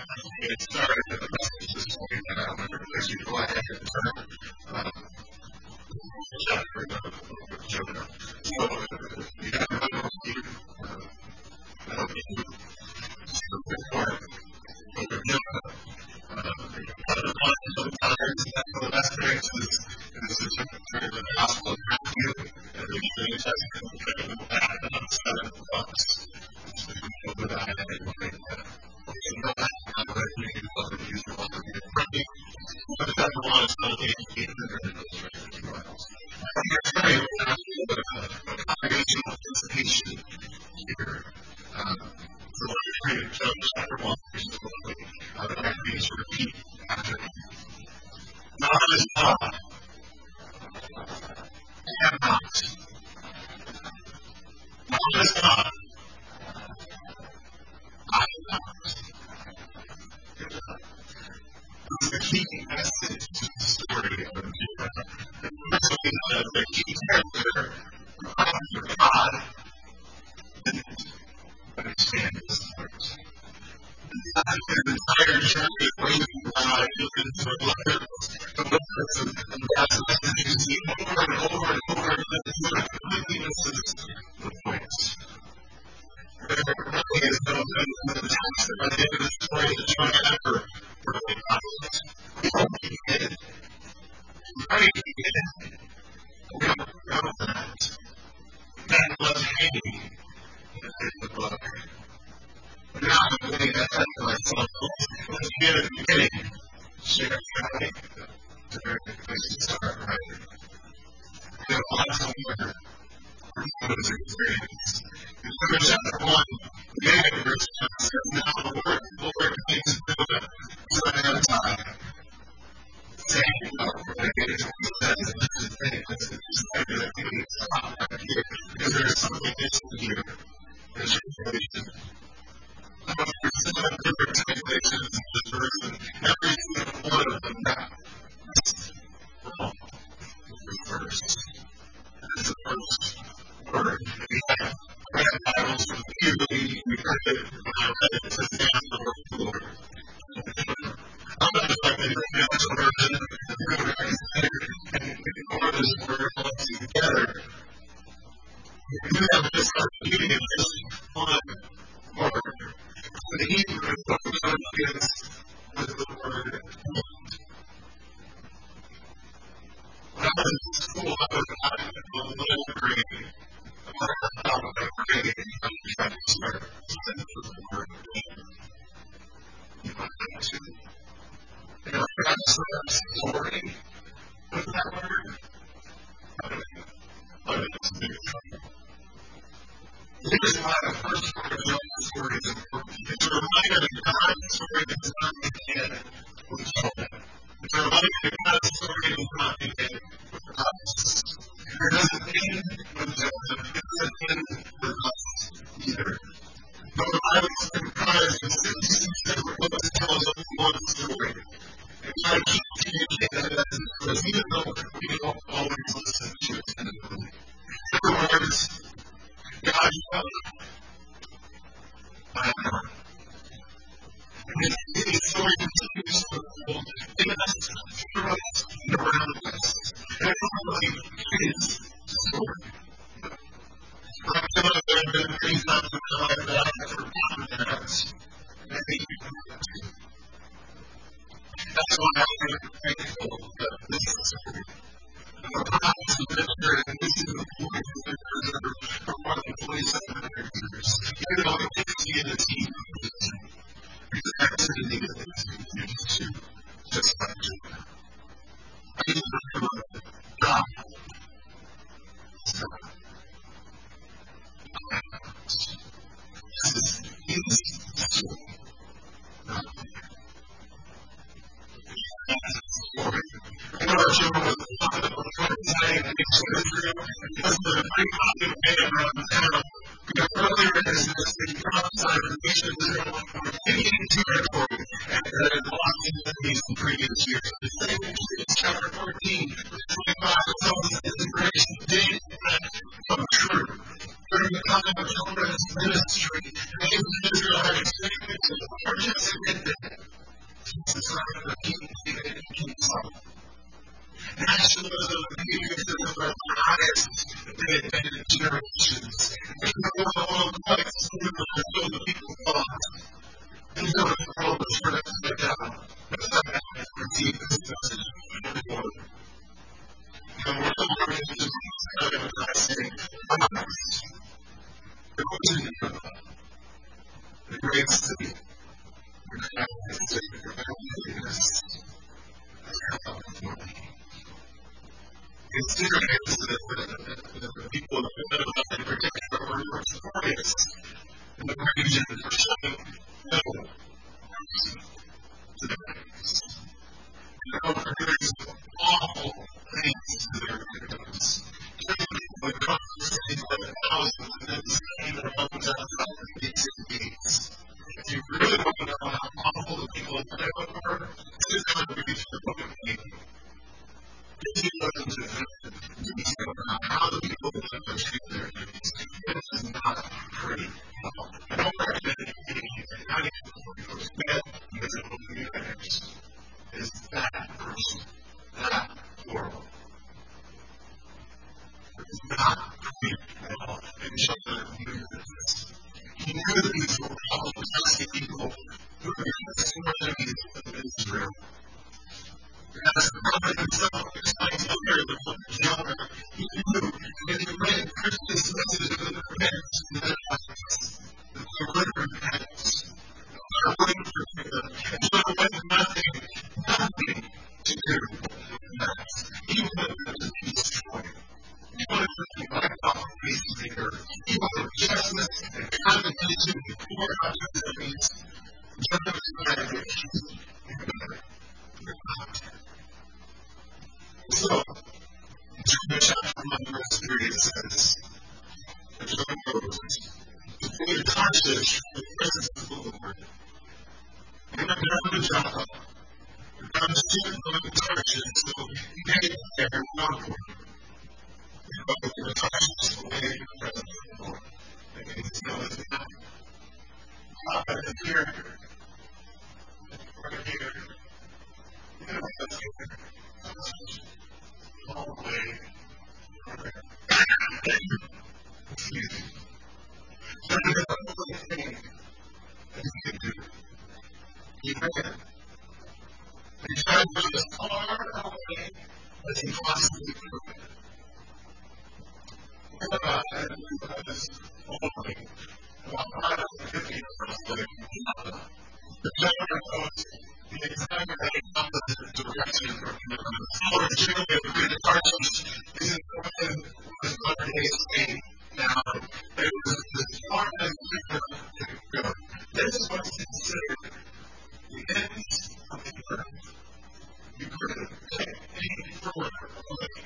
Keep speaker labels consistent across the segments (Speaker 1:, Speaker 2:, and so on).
Speaker 1: It started with a message this morning that I wonder if you go ahead and turn chapter of Jonah. So, you got to remember you, before Jonah. Sometimes the best things is to turn the Gospel of Matthew and the New Testament back about 7 books. But I anyway. Congregational participation here. So let me read John chapter 1, verse 12. I need to repeat after me. God is God. I am not. God is God. I am not. This is the key message to the story of Jonah. The key character of God didn't understand his heart. His entire journey waiting for God into a letter and God's message you see over and over and over and completely misses the point. There really is no text at the end of the story that Jonah ever really got it. We hope he did. Right, he did. We don't know that. That was hanging in the book. But now I'm getting ahead of myself. Let's get at the beginning. Share family. It's a very good place to start, right? We have lots of work. Those experiences. In Jonah chapter 1, the beginning of verse 1 says, now the Lord came to Jonah ahead of time, saying, he says, this is that we need to stop right here, because there is something missing here. There's information. There's 7 different translations in this verse, and every single one of them got wrong in this verse. It's the first word. We have read Bibles from here, we heard it when I read it, it says, now the word of the Lord. I'm not just like the English version, and go back and ignore this word altogether. We do have this reading in just one word. The Hebrew begins with the word "want." When I was in school, I was at a little grade. I was trying to start a sentence with the word "want." You might have to. And I tried to start a story with that word. I don't know. But it's a big trouble. Here's why the first part of the story is important. It's a reminder that God's story does not begin with Jonah. It's a reminder that God's story does not begin with us. It doesn't end with Jonah. It doesn't end with us either. But the Bible is comprised of 66 different books that tell us one story. And try to keep communicating that message to us, even though we don't always listen to it attentively. In other words, God is God. I am not. And the story continues to unfold in us, through us, and around us. And it's only His story. I feel like there have been many times in my life that I have forgotten that. And I think you can do that too. That's why I'm very thankful that this story, and the promise of this story, and this is the point of the preserve for more than 2,700 years. Even though it gets me in the team of this, because that's the need of this continues to just like Jonah. I need to remember God is God. This is His story, not mine. I know that Jonah was the prophet of the prophesying against Israel because of the great prophet of man around the town. Because earlier in his ministry, he prophesied that the nation of Israel were taking territory after it had lost its enemies in previous years. The same in Genesis chapter 14, verse 25, tells us that the prediction did come true. During the time of Jonah's ministry, the nation of Israel had experienced the largest significant sign of King David and King Saul. Nationalism and patriotism are the highest they had been in generations. They know all the lights and the people thought. They know the world was turned upside down. That's not how I receive this message anymore. And we're all going to do by saying, Christ, the Virginia, the great city, the Christ, the holiness, has come before me. It's serious that the people of Nineveh in particular were notorious in the region for showing no mercy to their enemies. And they were doing some awful things to their victims. Killing people in conversations by the thousands and then sending their homes out of the gates and gates. If you really want to know how awful the people of Nineveh were, sit down and read the book of Nahum. If you listen to them, you discover how the people of Nineveh treat their enemies. It is not pretty at all. I don't recommend anything not even for those bad, miserable millionaires. It is that person, that world. It is not pretty at all. And Jonah knew this. He knew that these were all possessing people who were the sworn enemies of Israel. And as the prophet himself explains earlier in the book of Jonah, he knew that he read Christ's message of repentance in their lives, that they would repent, they would forgive them, and Jonah went nothing to do with that. He wanted them to be destroyed. He wanted them to be wiped off the face of the earth. He wanted justice and condemnation to be poured out to his enemies. Jonah decided that he would not. So, Jonah chapter 1 verse 3 says, that Jonah goes to flee to Tarshish from the presence of the Lord. He went down to Joppa, and found a ship going to Tarshish, so he came there and found one. He goes to Tarshish away from the presence of the Lord. And he says, no, it's not. God is here. Right here. You know what's here? All the way. Excuse me. There is a only thing that he can do. He ran. He tried to go as far away as he possibly could. What about that? It was only about 550 miles away from Joppa. The Jonah goes the exact opposite direction from Nineveh. Scholars generally agree that Tarshish isn't what was modern day Spain. Now, it was as far as Nineveh could go. This is what's considered the ends of the earth. You couldn't get any further away.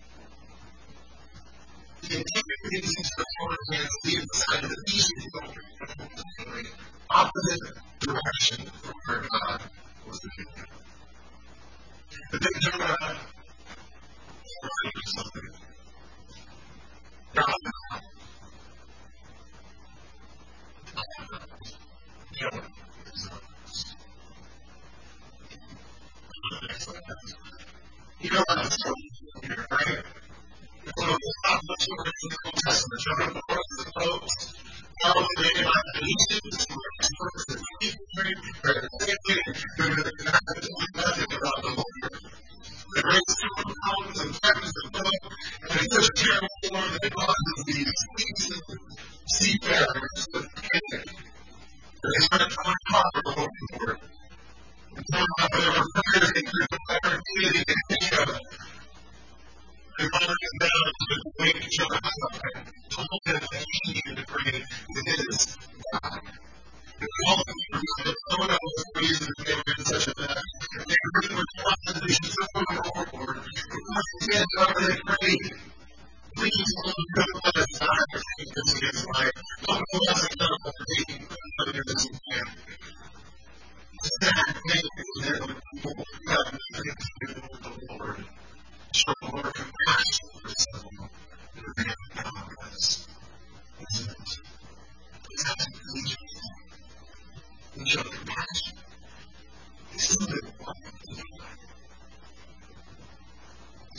Speaker 1: The antiquities of the foreign lands lead inside of the eastern completely opposite direction from where God was leading them. But then Jonah reminded something. God Jonah is honest. You know how it's from here, right? One of the top stories in the Old Testament, Jonah before the folks, how they had Egypt, who were experts in Hebrew, or the same thing, who had absolutely nothing about the Lord. They raised human mountains and mountains and both, and it's such a terrible storm that it causes these seafarers to panic. And they start throwing copper overboard. And talking about they were preparing through the fire community in Asia. They finally get down to the way to Jonah side, told him that he needed to pray with his God. And all the people said, no one else was the reason that they were in such a mess. And they heard the response that they should throw him overboard. But once again, Jonah, they prayed, please don't let us die for this man's life. Don't let us account for taking under this man. Sad thing is that when people have nothing to do with the Lord, show more compassion for someone than they have God does. Isn't it? It's actually easy. We show compassion. It's something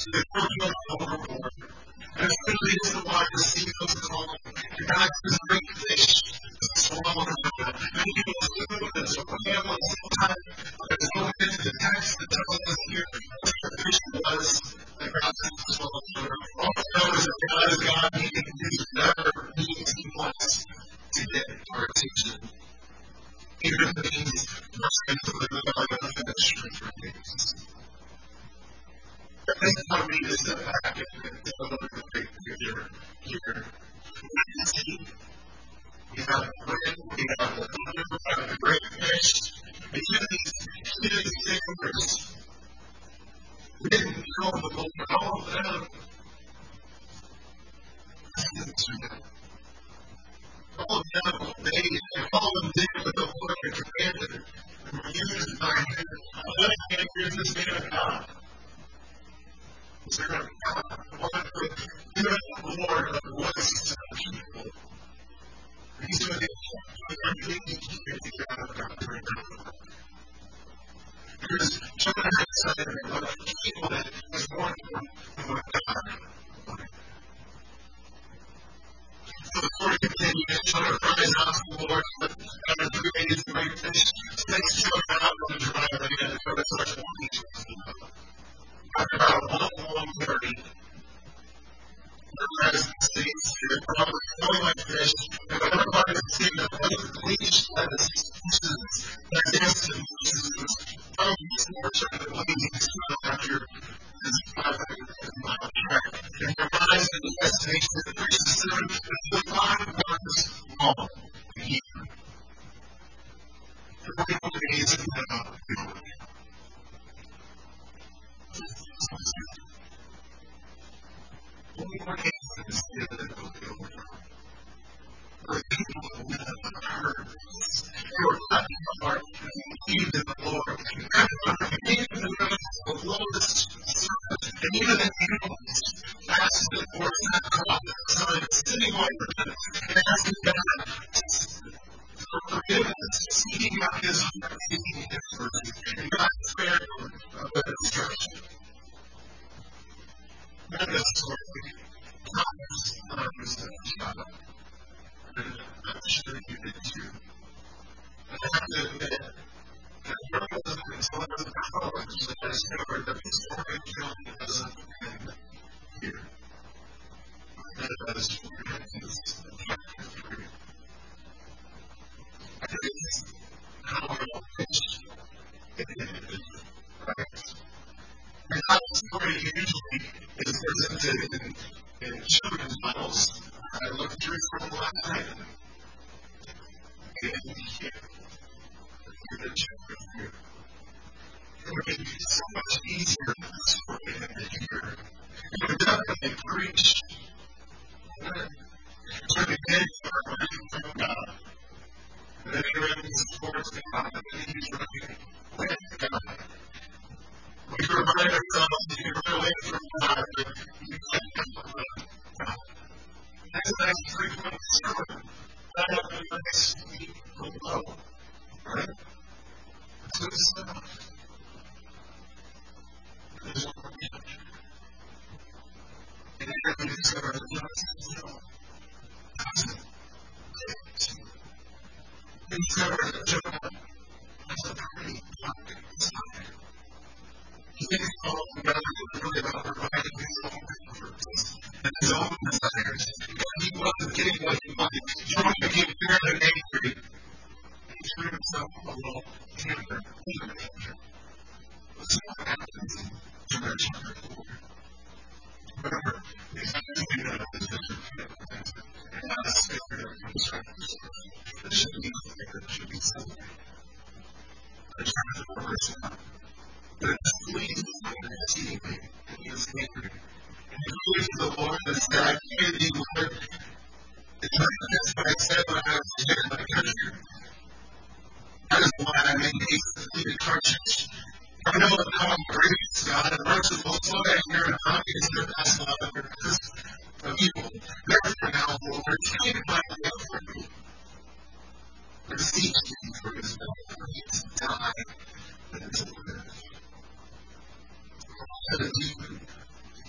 Speaker 1: They throw you overboard. And especially as the water sea goes calm, and God gives great fish to swallow them up. And you will swim as a whale at some time. There's no end to the text that tells us here what the fish was that God sent to swallow them. All we know is that God is God, He can use whatever means He wants to get our attention. Even if it means rushing to the valley of the fish for 3 days. I think for me to step back and take a look at the big picture here. We can see we have a wind, we have the thunder, we have the great fish, and even these sailors, we didn't know the Lord, but all of them listened to Him. All of them obeyed, and all of them did what the Lord had commanded, and were used by Him. Let's get here this man of God. You're going to want to give the Lord a voice to the people. He's going to do everything He can to get out of God right now. Because Jonah had said that he wanted was more important than what God wanted. So the story continues. Jonah cries out to the Lord after 3 days of great fish. Takes Jonah out from the dry land and starts walking towards the boat. After about a long journey, the rest of the states are probably going like fish, and everybody is seeing the bleached lettuce, pieces, digestive pieces, from scorch and the blazing smell after this 500-mile trek. And he arrives at the destination that reaches 5 miles long here. 41 days of One more case of this that will be over. The people who have heard this, who are touching the heart, who believe in the Lord, and even the rest of the lowest servant, and even the animals, asking the Lord to have God outside, sitting on them, and asking God for forgiveness, seeking out His heart, seeking His mercy, and God spared them of the destruction. That is story. Times of child. And I'm sure you did too. I have to admit that it wasn't until I was in college that I discovered that the story of Jonah doesn't end here. That is for Genesis chapter 3. That is how I wish it ended, right? And how the story usually is presented in children's Bibles. I looked through from last night. And here, the chapter 3. It would be so much easier for the story than to hear. It would definitely preach. It would be made for running from God. And then he runs towards God, and then he's running with God. We can remind ourselves that you run away from God, but you can't run from God. That's a nice 3-point sermon. That has a nice deep below. Right? That's good stuff. There's one more chapter. And here we discover that Jonah's still doesn't get. We discover that Jonah has a pretty dark side. He didn't all together really about providing his own comforts and his own desires. Because he wasn't getting what he wanted. Jonah became bitter and angry. He threw himself a little temper. Let's see what happens in Jonah chapter 4. Remember, he's not doing that as a different and not a spirit of constructive. It should be clear. It should be simple. Chapter 4, verse 1. But it displeased the Lord exceedingly, and he was angry. And he prayed to the Lord and said, I pray thee, Lord, if I confess what I said when I was here in my country. That is why I made haste to flee to Tarshish. For I know that thou art gracious, God, and merciful, slow to anger, and abundant in steadfast love, and repentance of evil. Therefore now, Lord, take my life from me. Beseech thee for his love, for he is to die and to live. That is even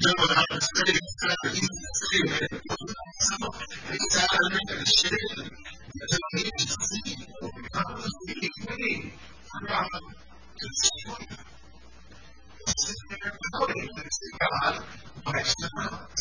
Speaker 1: jumping out and saying, he's saying that it wasn't himself. And he's out of there and sharing it. Until he can see what God was being made for God to destroy him. He's sitting there doubting that God might surprise.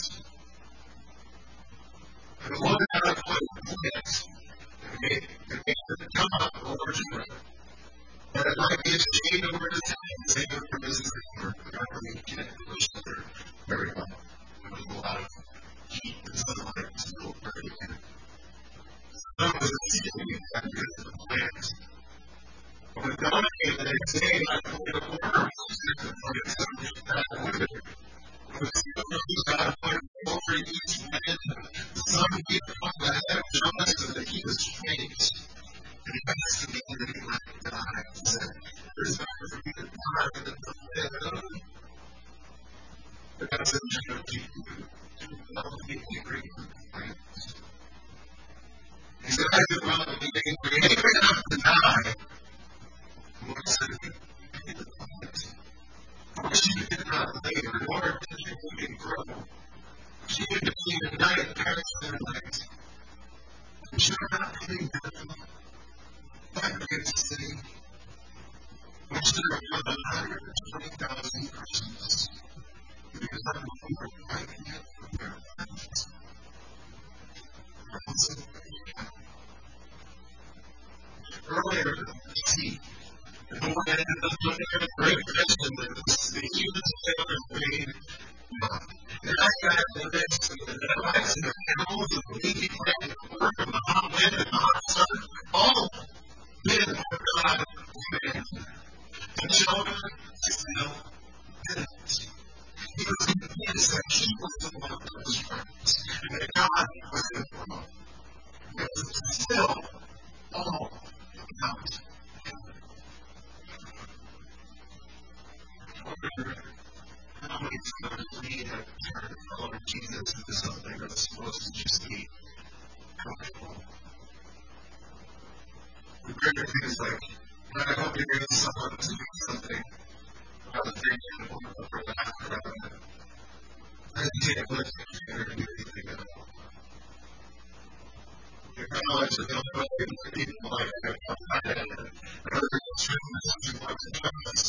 Speaker 1: And the one that I put in place, and made the God over Judah. That it might be a shade over his head, save it from his neighbor. I really can't illustrate it very well. There's a lot of heat and sunlight still burning in it. So it was a season that good for the plants. When God came the next day, I put a worm for it to that withered. It was God appointed over each man. The sun beat upon the head of Jonah so that he was faint. And he asked me that he might die. He said, there's nothing for me to die than to live. But God said, Judah, people do not be angry with plants. He said, I do not be angry enough to die. The Lord said, you pay the plant. For she did not labor, nor did you women grow. She did between the night and perish their legs. And she did not pay them. That great city, which there were 120,000 persons, because I remember writing it from their lives. Earlier, see, the Lord ended up looking at a great vision that the humans failed and made not. And I got the next to the lights and the animals and the leafy plant and the work and the hot wind and the hot sun, all did what God commanded. And Jonah still didn't. He was convinced that he was the one that was right, and that God was in the wrong. It was still all about him. I wonder how many times we have turned following Jesus into something that's supposed to just be comfortable. We bring things like, I hope you're getting someone to do something about the thing you want to put after that. And you can't look at you or do anything at all. Your knowledge of the only way to people like that are fighting and other extremists who want to judge us.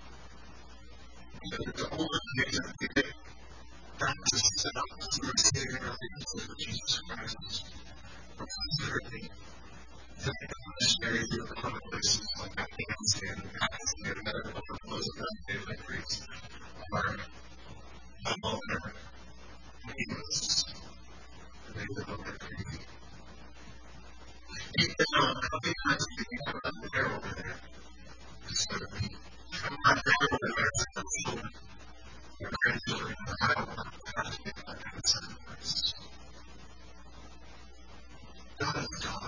Speaker 1: The older things that we get practiced enough to receive our things of Jesus Christ. Or considering missionaries in other places like Afghanistan and Pakistan that are over close to daily priests are all their neighbors. They live over there. Even though how many times do you have up there over there to serve people? I'm not there over there to serve children. Your grandchildren, I don't want to have to get that kind of sacrifice. God is God.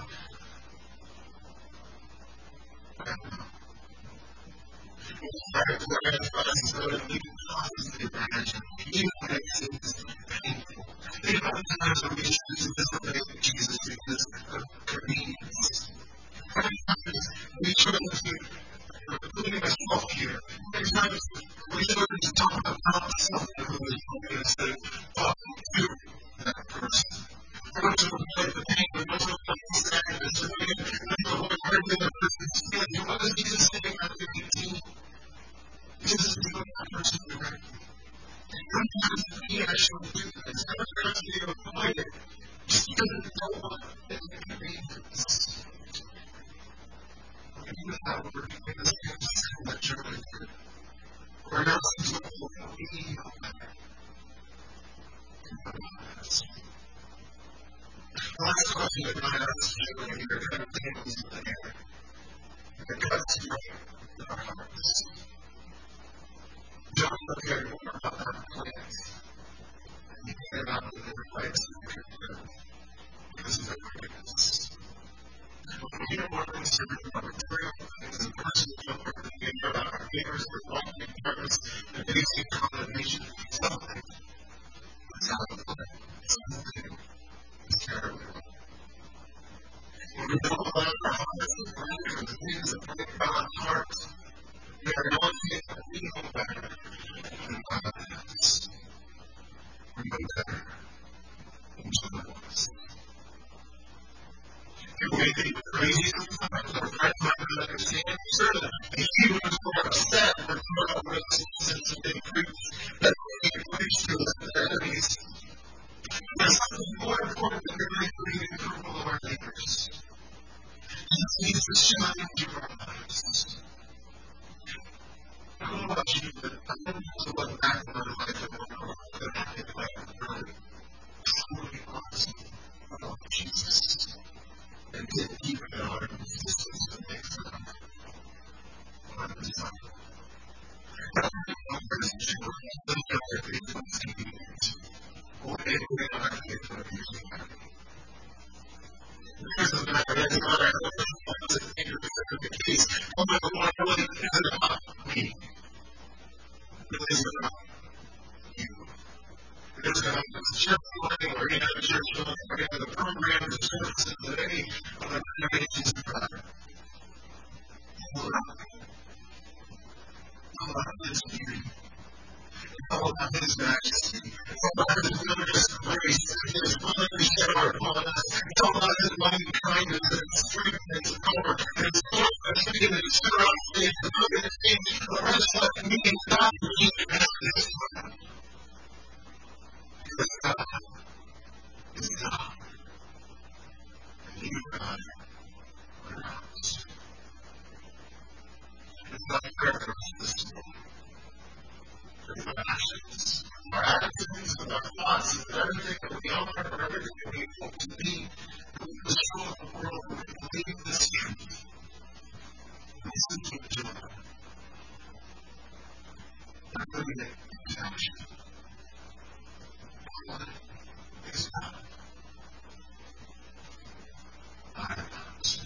Speaker 1: Even when it seems painful, even when times when we choose to disobey Jesus because of convenience, many times we struggle to, including myself here, many times we struggle to talk about something who is hoping instead of talking to that person. Or to avoid the pain, we must avoid the sadness, or we must avoid hurting the person's feelings. What does Jesus say in Matthew 18? Jesus is doing that person directly. Sometimes we actually do this. Sometimes we avoid it. Just because we don't want inconvenience. Even that we're doing this kind of journey through. We're not supposed to hold that we know better. The last question that God asks you when you're kind of tables in the air. And God's right in our hearts. John looked at more about our plans. And he came out with the place that we could live because of their wickedness. When we are more concerned about material things and personal comfort than we are about our neighbors, their walking in darkness, and facing condemnation, something is out of line. Something is terribly wrong. When we don't allow our hearts to burn for the things that break God's heart, we are not being better than God has. think we're crazy sometimes. Our friends might not understand. Certainly, the Hebrews were upset when God wrote some big proofs that they preached to us, their enemies. There's something more important than really reading approval of our neighbors. Jesus shine through our lives. I don't know about you, but I don't need to look back on my life and wonder that I did really truly awesome about Jesus. And didn't even know it was distance that makes it up. What a disciple. I don't know if there's a sure that the other things on TV or anything on our kids are using that. There's a matter that's not our own responsibility to the case. Oh my God, really, is it about me? It is about you. It is about the church building or any other church building or any other programs or services that any other denominations provide. All about His beauty. It's all about His majesty. It's all about His wondrous grace and His willingness to shower upon us. It's all about His loving kindness and His strength and His power and His love and His and His generosity and His ability to rest like me and God for you as this one. Because God is God. And you, God, are not. It's not fair for us this morning. It's our actions, our attitudes, and our thoughts, and everything that we are, and everything that we want to be, that we will show the world that we believe this truth. Listen to joy. And living it in action. God is not. I am not.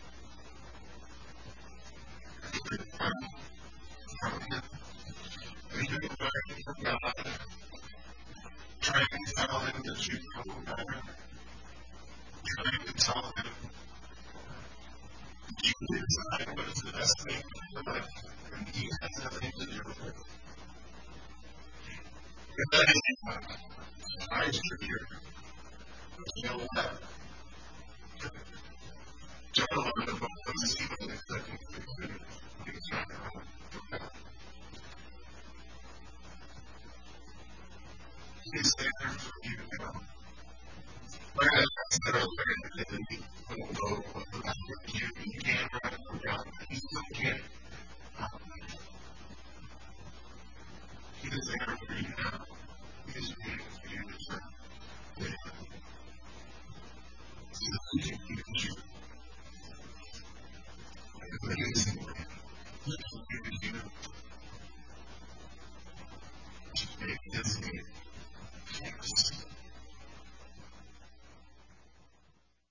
Speaker 1: And you can learn from Him. And you can learn from God. Trying to tell Him that you know better. Trying to tell Him that you decide what is the best thing for your life. And He has nothing to do with it. If that isn't what I should hear, you know what? Don't learn about those even if that can be good. It's not wrong. He's there for you now. Like I said earlier, that you don't know what you can't run from God. You still can't. He is there for you now.